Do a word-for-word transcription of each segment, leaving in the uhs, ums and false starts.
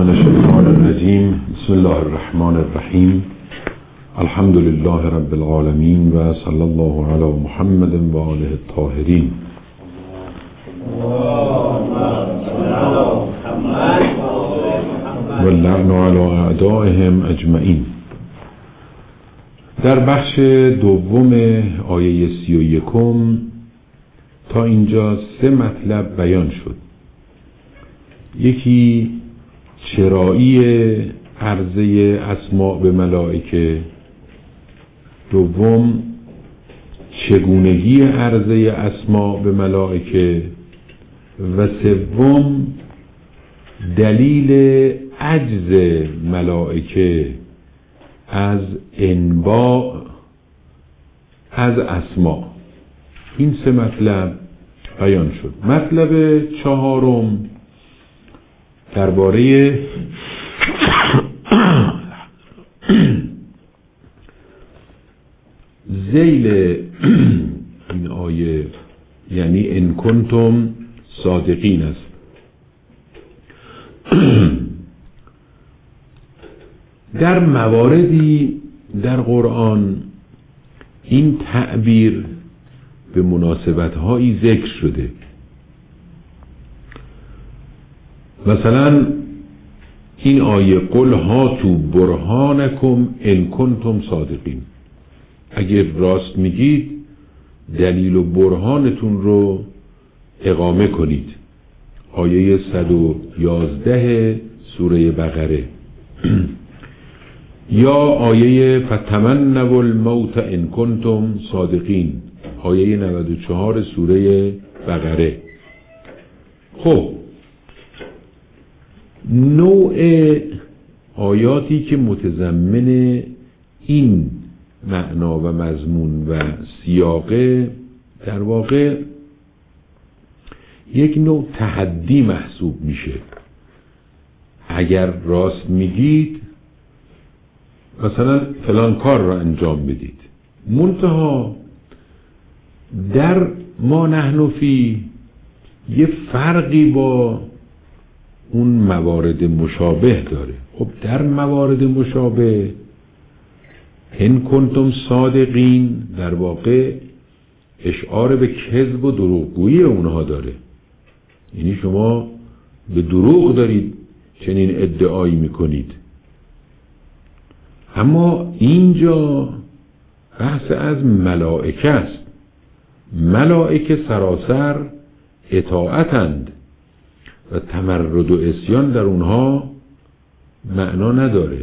من الشیطان الرجیم. بسم الله الرحمن الرحیم. الحمد لله رب العالمین و صلی الله علی محمد و آله الطاهرین. و اللعن علی اعدائهم اجمعین. در بخش دوم آیه سی و یکم تا اینجا سه مطلب بیان شد. یکی چرایی عرضه اسماء به ملائکه، دوم چگونگی عرضه اسماء به ملائکه و سوم دلیل عجز ملائکه از انباء از اسماء. این سه مطلب بیان شد. مطلب چهارم درباره ذیل این آیه، یعنی ان کنتم صادقین است. در مواردی در قرآن این تعبیر به مناسبت‌هایی ذکر شده. مثلا این آیه قل هاتوا برهانکم ان کنتم صادقین، اگر راست میگید دلیل و برهانتون رو اقامه کنید. آیه صد و یازده سوره بقره. یا آیه فتمنوا الموت ان کنتم صادقین، آیه نود و چهار سوره بقره. خب نوع آیاتی که متضمن این معنا و مضمون و سیاقه در واقع یک نوع تحدی محسوب میشه. اگر راست میگید مثلا فلان کار را انجام بدید، منتها در ما نحن فی یه فرقی با اون موارد مشابه داره. خب در موارد مشابه ان کنتم صادقین در واقع اشعار به کذب و دروغگویی اونها داره. یعنی شما به دروغ دارید چنین ادعایی میکنید. اما اینجا بحث از ملائکه است. ملائکه سراسر اطاعتند و تمرد و عصیان در اونها معنا نداره.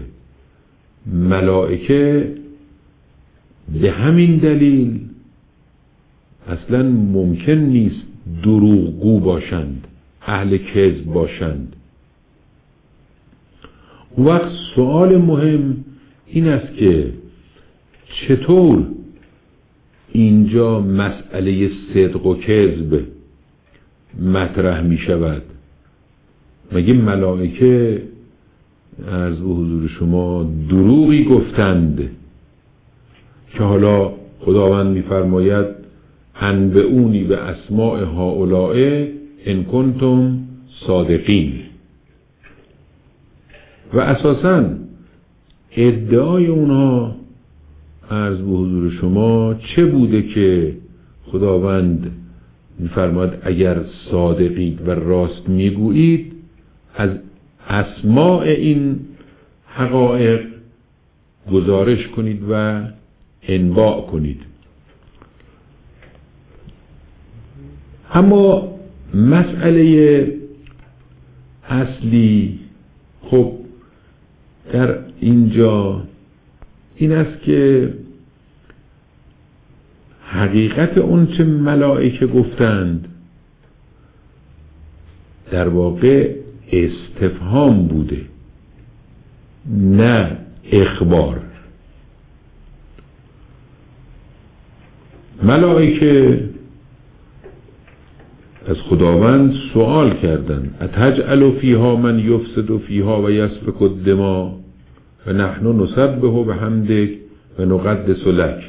ملائکه به همین دلیل اصلا ممکن نیست دروغگو باشند، اهل کذب باشند. اون وقت سوال مهم این است که چطور اینجا مسئله صدق و کذب مطرح می شود؟ مگه ملائکه عرض به حضور شما دروغی گفتند که حالا خداوند می فرماید انبئونی به اسماء هؤلاء ان کنتم صادقین؟ و اساساً ادعای اونها عرض به حضور شما چه بوده که خداوند می‌فرماید اگر صادقید و راست میگویید از اسماء این حقایق گزارش کنید و انباء کنید. اما مسئله اصلی خب در اینجا این است که حقیقت اون چه ملائکه گفتند در واقع استفهام بوده، نه اخبار. ملائکه از خداوند سوال کردند اتجعل فیها من یفسد فیها و یسفک الدماء و نحن نسبح بحمدک و نقدس لک.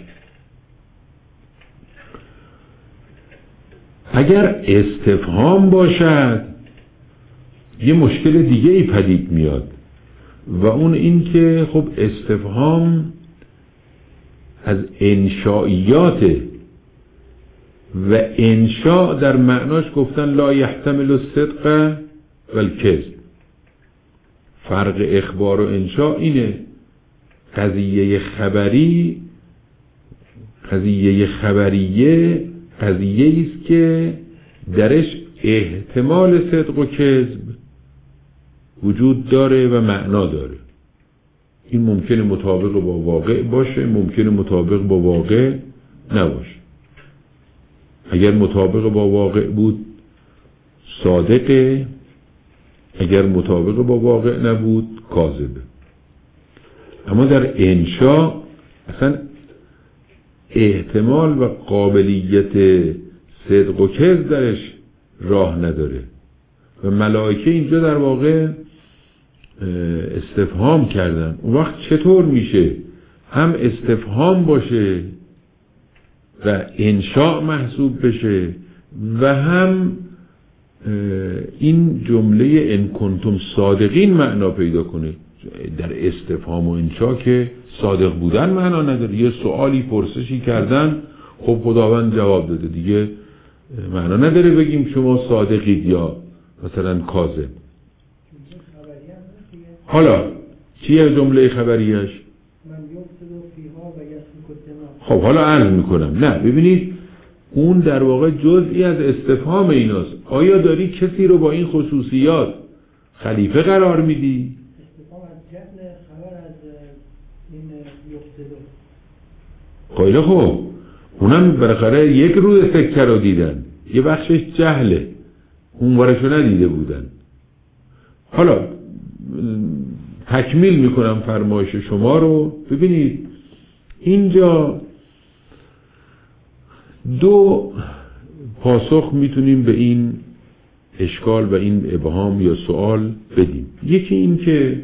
اگر استفهام باشد یه مشکل دیگه ای پدید میاد و اون این که خب استفهام از انشائیات و انشاء در معناش گفتن لا یحتمل الصدق والکذب. فرق اخبار و انشاء اینه، قضیه خبری قضیه خبریه قضیه ایست که درش احتمال صدق و کذب وجود داره و معنا داره. این ممکنه مطابق با واقع باشه، ممکنه مطابق با واقع نباشه. اگر مطابق با واقع بود صادقه، اگر مطابق با واقع نبود کاذبه. اما در انشاء اصلا احتمال و قابلیت صدق و کذب درش راه نداره و ملائکه اینجا در واقع استفهام کردن. اون وقت چطور میشه هم استفهام باشه و انشاء محسوب بشه و هم این جمله ان کنتم صادقین معنا پیدا کنه؟ در استفهام و انشاء که صادق بودن معنا نداره. یه سوالی پرسشی کردن، خب خداوند جواب داده، دیگه معنا نداره بگیم شما صادقید یا مثلا کاذب. حالا چیه جمله خبریش؟ خب حالا عرض میکنم. نه ببینید اون در واقع جزئی از استفهام ایناست. آیا داری کسی رو با این خصوصیات خلیفه قرار میدی؟ استفهام از جهل، خبر از این یفتدو. خیلی خوب، اونم بالاخره یک روی سکه رو دیدن، یه بخشش جهله، اون ورشو ندیده بودن. حالا تکمیل میکنم فرمایش شما رو. ببینید اینجا دو پاسخ میتونیم به این اشکال و این ابهام یا سوال بدیم. یکی این که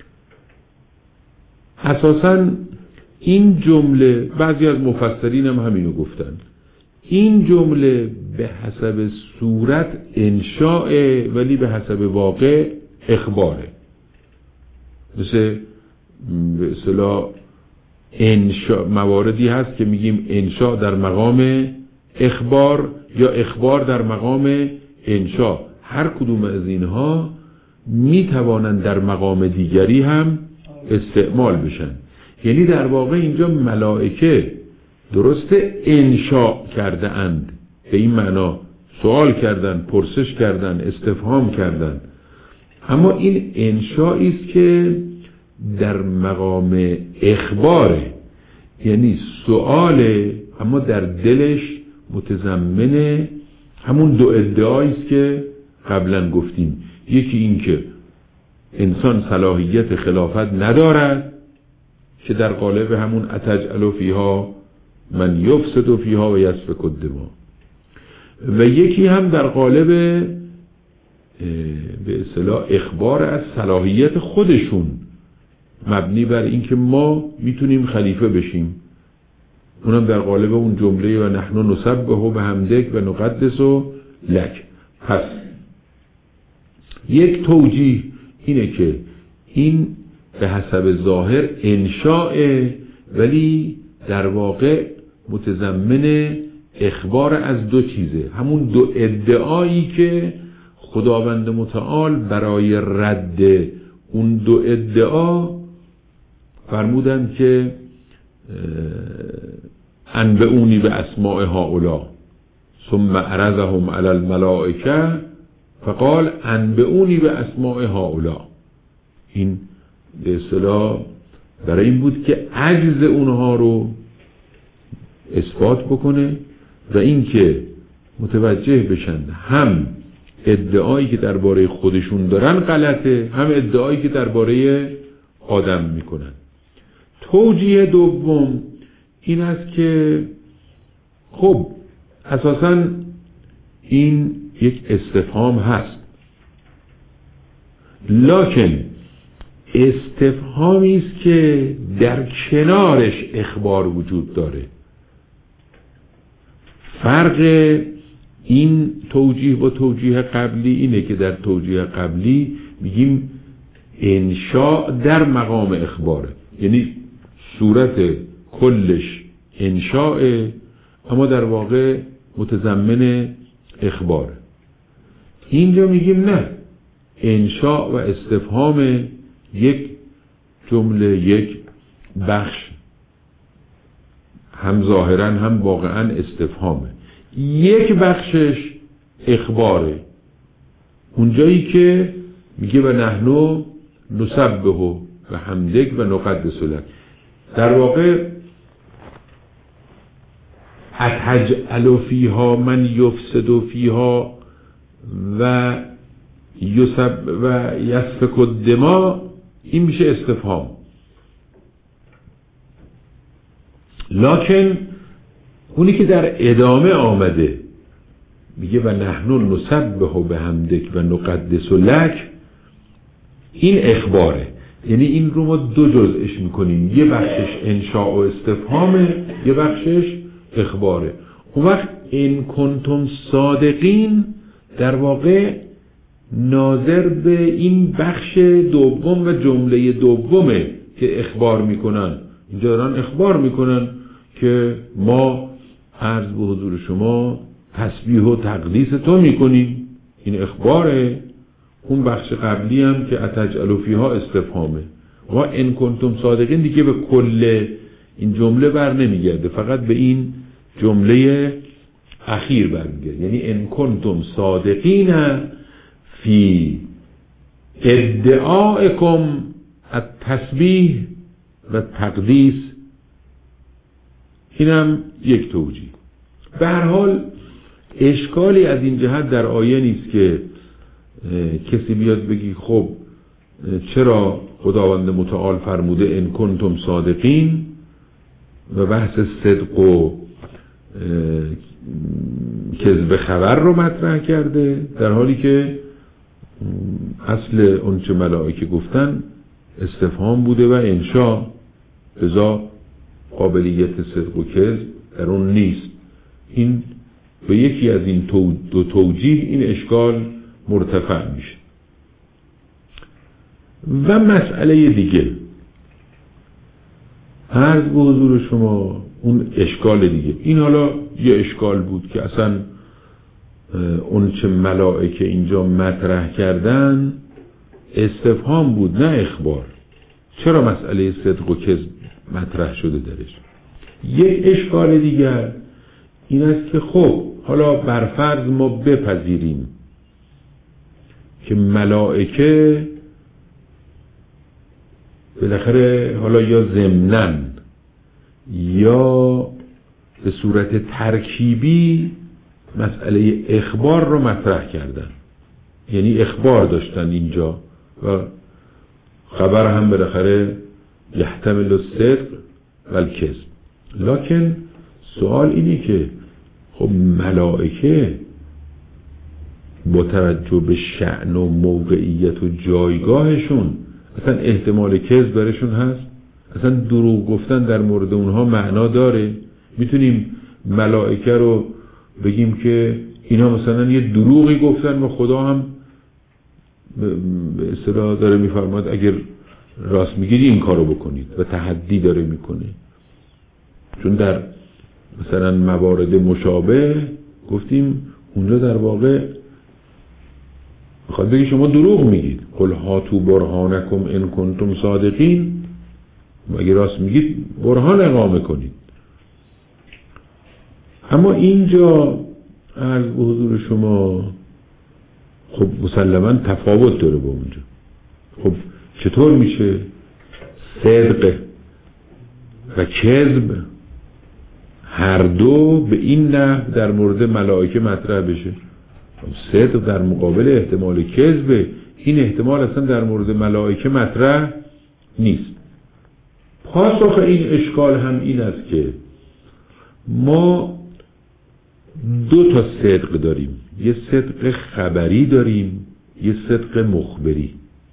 اساساً این جمله، بعضی از مفسرین هم همینو گفتن، این جمله به حسب صورت انشاء ولی به حسب واقع اخباره. مثل به اصطلاح انشاء مواردی هست که میگیم انشاء در مقام اخبار یا اخبار در مقام انشاء. هر کدوم از اینها میتوانند در مقام دیگری هم استعمال بشن. یعنی در واقع اینجا ملائکه درسته انشاء کرده اند، به این معنا سوال کردن، پرسش کردن، استفهام کردن، اما این انشائی است که در مقام اخباره، یعنی سؤاله اما در دلش متضمن همون دو ادعایی است که قبلا گفتیم. یکی این که انسان صلاحیت خلافت ندارد که در قالب همون اتجعل فیها من یفسد فیها و یسفک الدماء، و یکی هم در قالب به اصطلاح اخبار از صلاحیت خودشون مبنی بر اینکه ما میتونیم خلیفه بشیم، اونم در قالب اون جمله و نحن نسبح بحمدک و نقدس لک. پس یک توجیه اینه که این به حسب ظاهر انشاء ولی در واقع متضمن اخبار از دو چیزه، همون دو ادعایی که خداوند متعال برای رد اون دو ادعا فرمودن که انبئونی به اسماء هؤلاء ثم عرضهم علی الملائکه فقال انبئونی به اسماء هؤلاء. این به اصطلاح برای این بود که عجز اونها رو اثبات بکنه و این که متوجه بشن هم ادعایی که درباره خودشون دارن غلطه، هم ادعایی که درباره آدم میکنن. توجیه دوم این است که خب اساساً این یک استفهام هست، لکن استفهامی است که در کنارش اخبار وجود داره. فرق این توجیه با توجیه قبلی اینه که در توجیه قبلی میگیم انشاء در مقام اخباره، یعنی صورت کلش انشاء اما در واقع متضمن اخباره. اینجا میگیم نه، انشاء و استفهام یک جمله، یک بخش، هم ظاهرا هم واقعا استفهامه، یک بخشش اخباره. اونجایی که میگه و نحنو نسبح و حمدک و نقدس لک، در واقع اتجعل فیها من یفسد فیها و یسب و یسفک الدماء، این میشه استفهام. لکن اونی که در ادامه آمده میگه و نحنو نسبح بحمدک و نقدس لک، این اخباره، یعنی این رو ما دو جزءش میکنیم، یه بخشش انشاء و استفهامه، یه بخشش اخباره. اون وقت ان کنتم صادقین در واقع ناظر به این بخش دوم و جمله دومه که اخبار میکنن. اینجا دارن اخبار میکنن که ما عرض به حضور شما تسبیح و تقدیس تو میکنیم، این اخباره. اون بخش قبلی هم که اتجعل فیها استفهامه. و ان کنتم صادقین دیگه به کل این جمله بر نمیگرده، فقط به این جمله اخیر برمیگرده، یعنی ان کنتم صادقین فی ادعائکم التسبیح و تقدیس. اینم یک توجیه. به هر حال اشکالی از این جهت در آیه نیست که کسی بیاد بگی خب چرا خداوند متعال فرموده ان کنتم صادقین و بحث صدق و کذب خبر رو مطرح کرده، در حالی که اصل اون چه ملائکه گفتن استفهام بوده و انشاء، لذا قابلیت صدق و کذب در اون نیست. این به یکی از این دو توجیه این اشکال مرتفع میشه. و مسئله دیگه عرض به حضور شما اون اشکال دیگه، این حالا یه اشکال بود که اصلا اون چه ملائکه اینجا مطرح کردن استفهام بود نه اخبار. چرا مسئله صدق و کذب مطرح شده درش؟ یک اشکال دیگر این است که خب حالا برفرض ما بپذیریم که ملائکه بالاخره حالا یا ضمناً یا به صورت ترکیبی مسئله اخبار رو مطرح کردن، یعنی اخبار داشتن اینجا و خبر هم بالاخره یحتمل الصدق و الکذب. لکن سوال اینه که خب ملائکه با توجه به شأن و موقعیت و جایگاهشون اصلا احتمال کذب برشون هست؟ اصلا دروغ گفتن در مورد اونها معنا داره؟ میتونیم ملائکه رو بگیم که اینا مثلا یه دروغی گفتن و خدا هم به اصطلاح داره میفرماد اگر راست میگید این کارو بکنید و تحدی داره میکنه؟ چون در مثلا موارد مشابه گفتیم اونجا در واقع میخواد بگی شما دروغ میگید، قل هاتو برهانکم ان کنتم صادقین، اگه راست میگید برهان اقامه کنید. اما اینجا عرض به حضور شما خب مسلما تفاوت داره با اونجا. خب چطور میشه صدق و کذب هر دو به این نحو در مورد ملائکه مطرح بشه؟ صدق در مقابل احتمال کذب، این احتمال اصلا در مورد ملائکه مطرح نیست. پاسخ این اشکال هم این است که ما دو تا صدق داریم، یه صدق خبری داریم، یه صدق مخبری.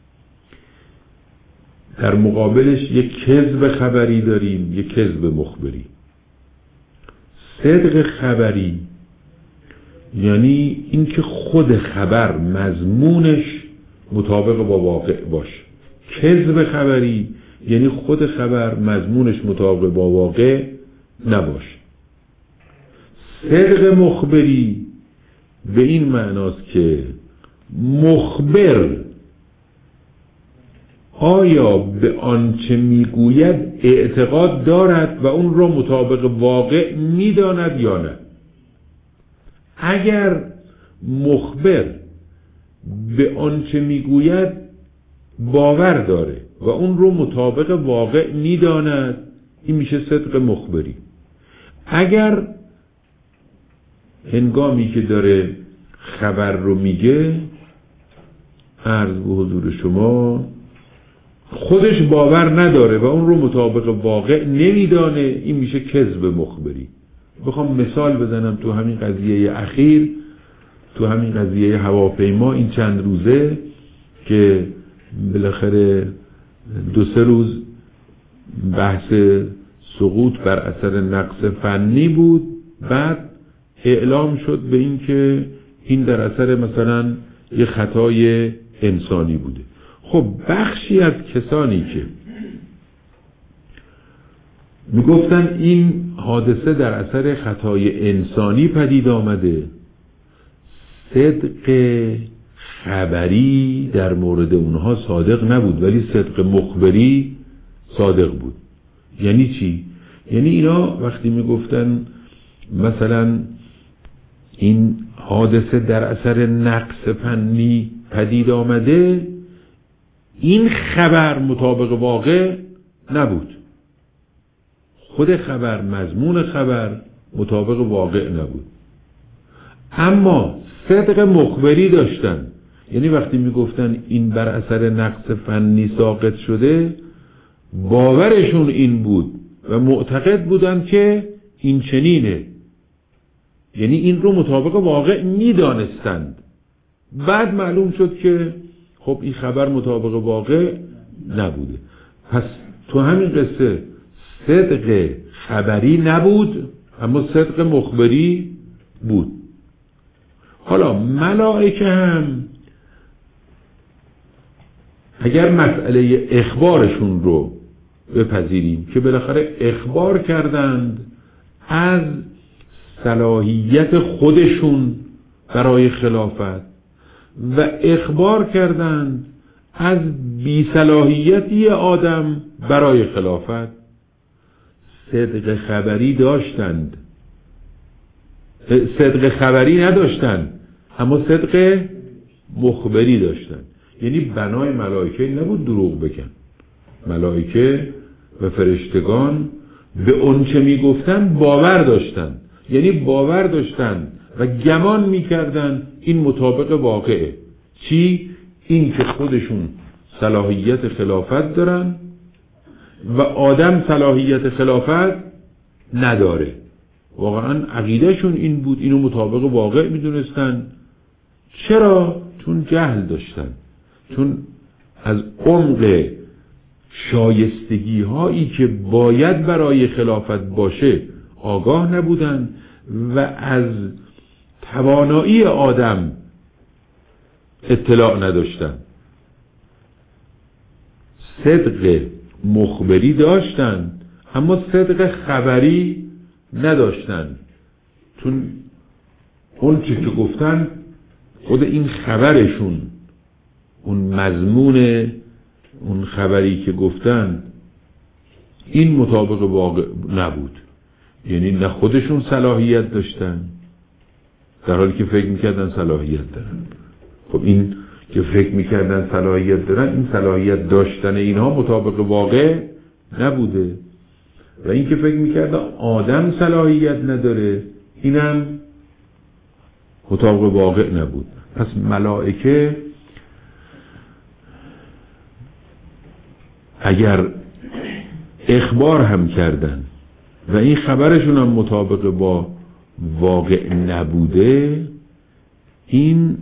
در مقابلش یه کذب خبری داریم، یه کذب مخبری. صدق خبری یعنی اینکه خود خبر مضمونش مطابق با واقع باشه. کذب خبری یعنی خود خبر مضمونش مطابق با واقع نباشه. صدق مخبری به این معناست که مخبر آیا به آنچه میگوید اعتقاد دارد و اون را مطابق واقع میداند یا نه. اگر مخبر به آنچه میگوید باور داره و اون رو مطابق واقع میداند، این میشه صدق مخبری. اگر هنگامی که داره خبر رو میگه، عرض به حضور شما، خودش باور نداره و اون رو مطابق واقع نمیدانه، این میشه کذب مخبری. بخوام مثال بزنم تو همین قضیه اخیر، تو همین قضیه هواپیما این چند روزه که بالاخره دو سه روز بحث سقوط بر اثر نقص فنی بود، بعد اعلام شد به این که این در اثر مثلا یه خطای انسانی بوده. خب بخشی از کسانی که میگفتن این حادثه در اثر خطای انسانی پدید آمده، صدق خبری در مورد اونها صادق نبود ولی صدق مخبری صادق بود. یعنی چی؟ یعنی اینا وقتی میگفتن مثلا این حادثه در اثر نقص فنی پدید آمده، این خبر مطابق واقع نبود، خود خبر مضمون خبر مطابق واقع نبود، اما صدق مخبری داشتن. یعنی وقتی میگفتن این بر اثر نقص فنی ساقط شده، باورشون این بود و معتقد بودن که این چنینه، یعنی این رو مطابق واقع میدانستند. بعد معلوم شد که خب این خبر مطابق واقع نبوده. پس تو همین قصه صدق خبری نبود اما صدق مخبری بود. حالا ملائکه هم اگر مسئله اخبارشون رو بپذیریم که بالاخره اخبار کردند از صلاحیت خودشون برای خلافت و اخبار کردند از بی‌صلاحیتی آدم برای خلافت، صدق خبری داشتند، صدق خبری نداشتند اما صدق مخبری داشتند. یعنی بنای ملائکه نبود دروغ بگن. ملائکه و فرشتگان به اون چه میگفتن باور داشتن، یعنی باور داشتن و گمان میکردن این مطابق واقعه. چی؟ این که خودشون صلاحیت خلافت دارن و آدم صلاحیت خلافت نداره. واقعا عقیدهشون این بود، اینو مطابق واقع میدونستن. چرا؟ چون جهل داشتن، چون از عمق شایستگی هایی که باید برای خلافت باشه آگاه نبودن و از توانایی آدم اطلاع نداشتن. صدق مخبری داشتن اما صدق خبری نداشتن، چون اون چی که گفتن خود این خبرشون، اون مضمون اون خبری که گفتن این مطابق واقع نبود. یعنی نه خودشون صلاحیت داشتن در حالی که فکر میکردن صلاحیت دارن. خب این که فکر میکردن صلاحیت دارن، این صلاحیت داشتن اینها مطابق واقع نبوده. و این که فکر میکردن آدم صلاحیت نداره، اینم مطابق واقع نبود. پس ملائکه اگر اخبار هم کردن و این خبرشون هم مطابق با واقع نبوده، این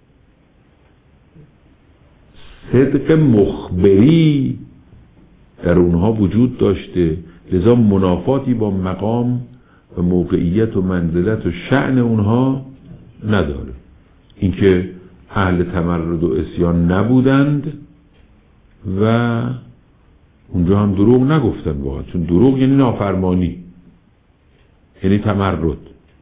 صدق مخبری در اونها وجود داشته، لذا منافاتی با مقام و موقعیت و منزلت و شأن اونها نداره. اینکه اهل تمرد و عصیان نبودند و اونجا هم دروغ نگفتن واقعا، چون دروغ یعنی نافرمانی، یعنی تمرد.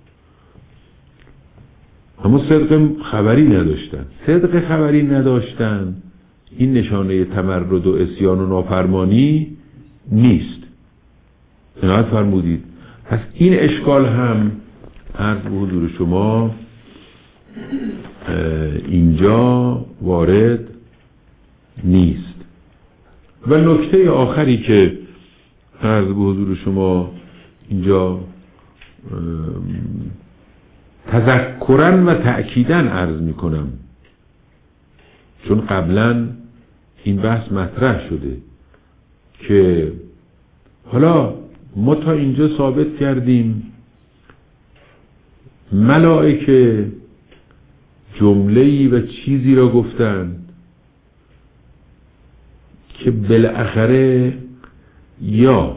اما صدق خبری نداشتن. صدق خبری نداشتن این نشانه تمرد و عصیان و نافرمانی نیست. عنایت فرمودید. پس این اشکال هم عرض به حضور شما اینجا وارد نیست. و نکته آخری که عرض به حضور شما اینجا تذکرن و تأکیدن عرض می کنم، چون قبلا این بحث مطرح شده که حالا ما تا اینجا ثابت کردیم ملائکه جمله‌ای و چیزی را گفتند که بالاخره یا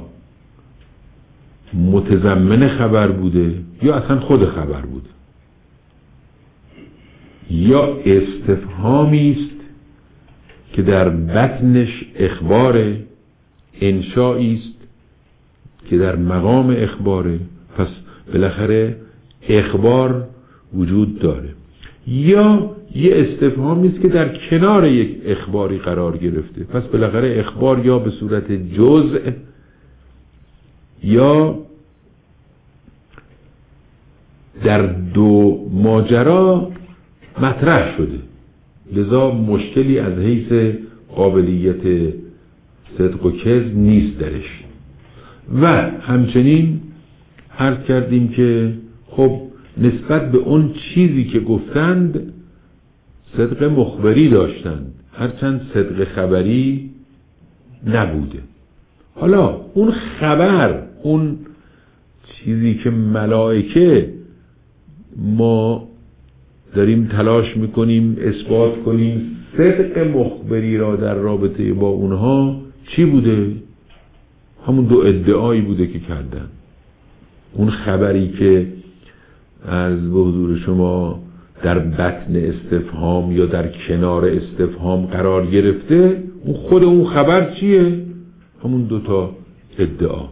متضمن خبر بوده یا اصلا خود خبر بوده، یا استفهامی است که در بطنش اخبار، انشایی است که در مقام اخباره، پس بالاخره اخبار وجود داره، یا یه استفهامی است که در کنار یک اخباری قرار گرفته، پس بالاخره اخبار یا به صورت جزء یا در دو ماجرا مطرح شده، لذا مشکلی از حیث قابلیت صدق و کذب نیست درش. و همچنین عرض کردیم که خب نسبت به اون چیزی که گفتند صدق مخبری داشتند، هرچند صدق خبری نبوده. حالا اون خبر، اون چیزی که ملائکه ما داریم تلاش میکنیم اثبات کنیم صدق مخبری را در رابطه با اونها چی بوده؟ همون دو ادعایی بوده که کردن. اون خبری که از به حضور شما در بطن استفهام یا در کنار استفهام قرار گرفته، اون خود اون خبر چیه؟ همون دوتا ادعا.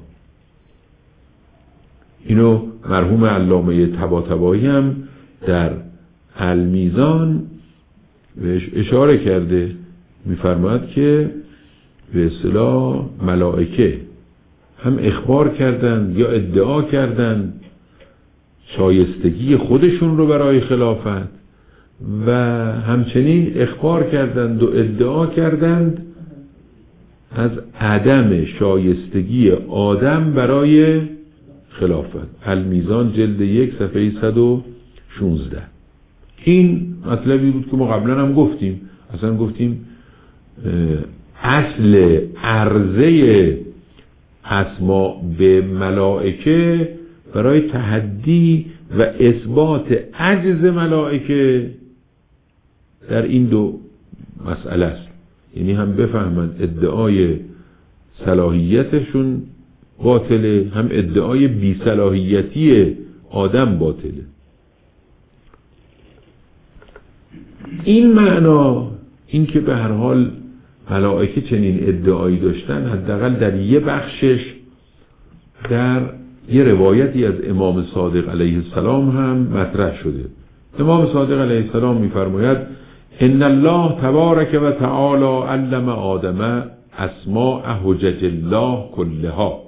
اینو مرحوم علامه طباطبایی هم در المیزان بهش اشاره کرده، میفرماید که به اصطلاح ملائکه هم اخبار کردند یا ادعا کردند شایستگی خودشون رو برای خلافت و همچنین اخبار کردند و ادعا کردند از عدم شایستگی آدم برای خلافت. المیزان جلد یک صفحه صد و شانزده. این مطلبی بود که ما قبلا هم گفتیم، اصلا گفتیم اصل عرضه اسماء به ملائکه برای تحدی و اثبات عجز ملائکه در این دو مسئله است. یعنی هم بفهمند ادعای صلاحیتشون باطله، هم ادعای بی صلاحیتی آدم باطله. این معنا، این که به هر حال ملائکه چنین ادعایی داشتن، حداقل در یه بخشش در یه روایتی از امام صادق علیه السلام هم مطرح شده. امام صادق علیه السلام می‌فرماید ان الله تبارک و تعالی علم آدم اسماء حجج الله كلها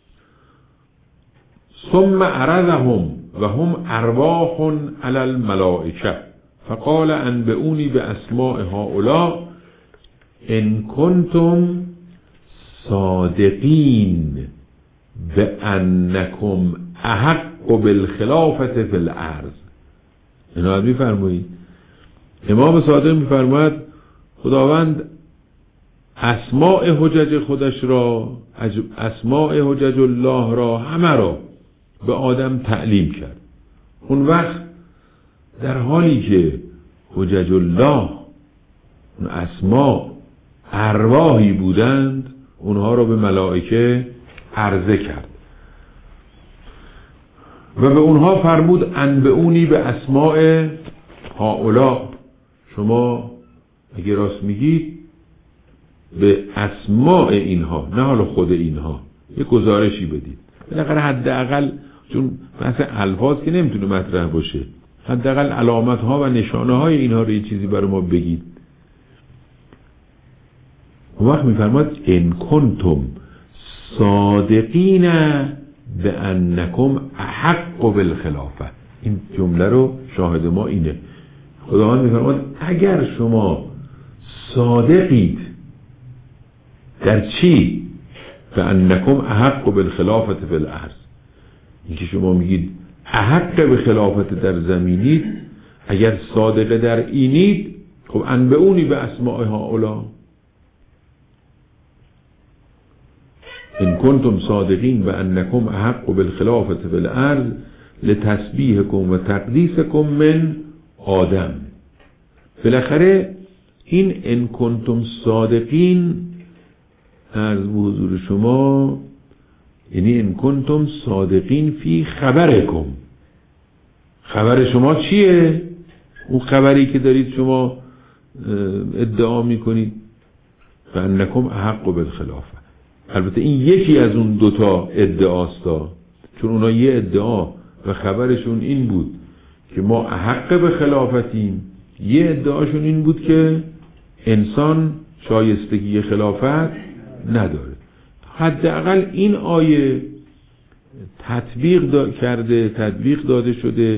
ثم عرضهم و هم ارواح علی الملائکه فقال انبئونی باسماء هؤلاء ان کنتم صادقین بانکم احق بالخلافه فی الارض. اینا میفرمایید امام صادق میفرماید خداوند اسماء حجج خودش را، اسماء حجج الله را، همه را به آدم تعلیم کرد. اون وقت در حالی که حجج الله اون اسماء ارواحی بودند، اونها را به ملائکه عرضه کرد. و به اونها فرمود انبئونی به اسماء هؤلاء، شما اگه راست میگید به اسماء اینها، نه حالا خود اینها، یه گزارشی بدید. بالاخره حداقل، چون بحث الفاظ که نمیتونه مطرح باشه، حداقل علامت ها و نشانه های اینها رو یه چیزی برای ما بگید. اون وقت میفرماد ان کنتم صادقین به انکم احق بالخلافه. این جمله رو شاهد ما اینه. خداوند میفرماد اگر شما صادقید در چی؟ به انکم احق بالخلافت فی الارض، اینکه شما میگید احق به خلافت در زمینید، اگر صادق در اینید، خب انبئونی به اسماء هؤلاء. ان کنتم صادقین به انکم احق بالخلافت فی الارض لتسبیحکم و تقدیسکم من آدم. بالاخره این ان کنتم صادقین از حضور شما، یعنی ان کنتم صادقین فی خبرکم. خبر شما چیه؟ اون خبری که دارید شما ادعا میکنید فانکم احق بالخلافه. البته این یکی از اون دوتا ادعاستا، چون اونا یه ادعا و خبرشون این بود که ما احق به خلافتیم، یه ادعاشون این بود که انسان شایستگی خلافت نداره. حداقل این آیه تطبیق دا کرده، تطبیق داده شده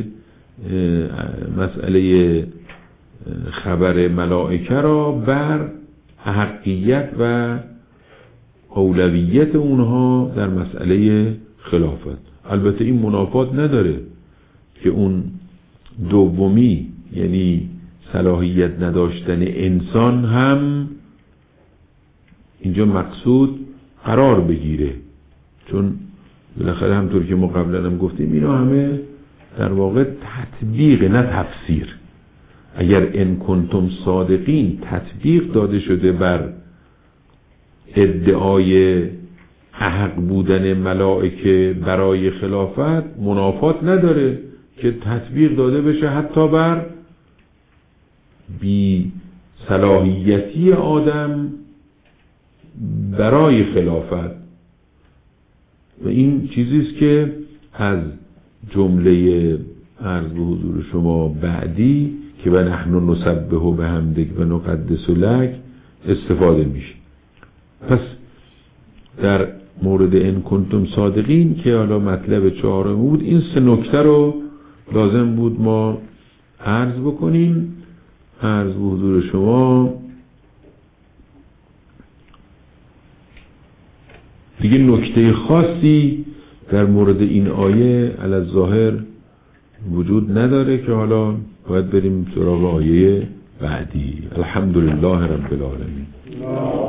مسئله خبر ملائکه را بر احقیت و اولویت اونها در مسئله خلافت. البته این منافات نداره که اون دومی، یعنی صلاحیت نداشتن انسان، هم اینجا مقصود قرار بگیره، چون بالاخره همطور که ما قبلا هم گفتیم اینا همه در واقع تطبیق نه تفسیر. اگر ان کنتم صادقین تطبیق داده شده بر ادعای احق بودن ملائکه برای خلافت، منافات نداره که تطبیق داده بشه حتی بر بی صلاحیتی آدم برای خلافت. و این چیزیست که از جمله عرض به حضور شما بعدی که و نحن نسبح بحمدک و نقدس لک استفاده میشه. پس در مورد ان کنتم صادقین که حالا مطلب چهارم بود، این سه نکته رو لازم بود ما عرض بکنیم. عرض به حضور شما دیگه نکته خاصی در مورد این آیه علی الظاهر وجود نداره که حالا باید بریم سراغ آیه بعدی. الحمدلله رب العالمین.